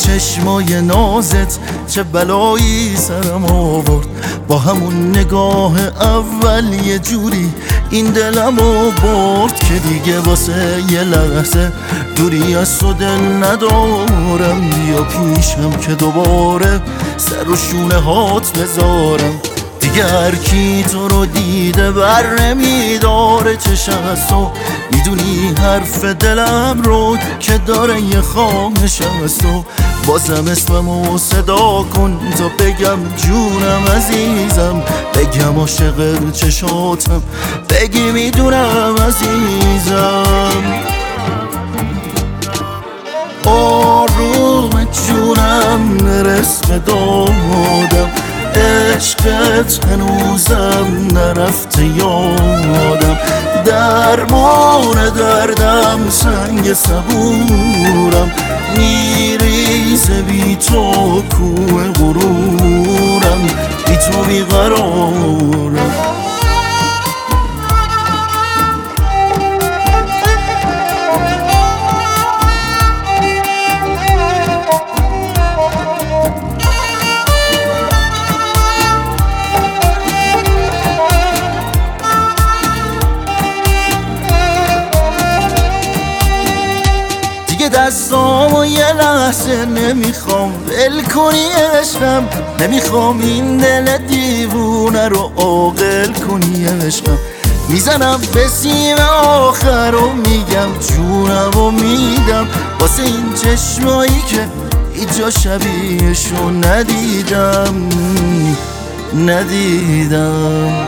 چشمای نازت چه بلایی سرم آورد. با همون نگاه اول یه جوری این دلمو برد که دیگه واسه یه لحظه دوری از تو دل ندارم. بیا پیشم که دوباره سر و شونه هات بذارم. دیگه هر کی تو رو دیده بر نمیداره چشم از تو. میدونی حرف دلم رو که داره یه خواهش از تو. بازم اسممو صدا کن تا بگم جونم عزیزم. بگم عاشق چشاتم، بگی میدونم عزیزم. آروم جونم نرس به دادم، عشقت هنوزم نرفته یادم. درمان دردم سنگ صبورم، میریزه بی تو کوه غرورم. بی تو بیقرارم. دستامو یه لحظه نمیخوام ول کنی عشقم. نمیخوام این دل دیوونه رو عاقل کنی عشقم. میزنم به سیم آخر و میگم جونم و میدم واسه این چشمایی که ایجا شبیهشو ندیدم.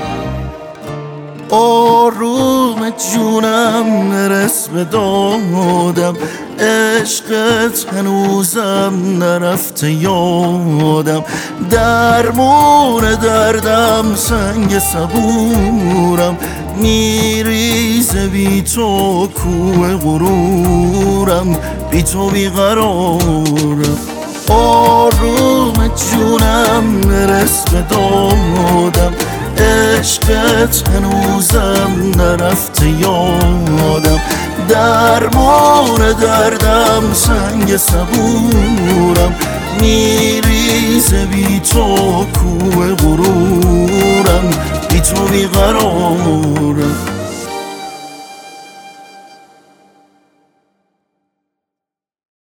آروم جونم نرس به دادم، عشقت هنوزم نرفته یادم. درمون دردم سنگ صبورم، میریزه بی تو کوه غرورم. بی تو بیقرارم. آروم جونم نرس به دادم، عشقت هنوزم نرفته یادم. درمان دردم سنگ صبورم، میریزه بی تو کوه غرورم. بی تو بیقرارم.